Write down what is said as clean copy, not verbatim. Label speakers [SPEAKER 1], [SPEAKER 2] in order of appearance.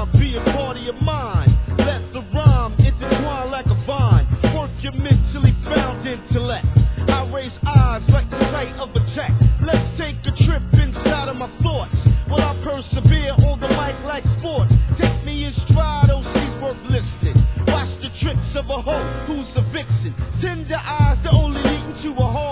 [SPEAKER 1] time, be a party of mine. Let the rhyme intertwine like a vine. Work your mentally bound intellect. I raise eyes like the sight of a check. Let's take a trip inside of my thoughts. Will I persevere on the mic like sports? Take me in stride, OC's worth listening. Watch the tricks of a hoe who's a vixen. Tender eyes that only lead to a heart.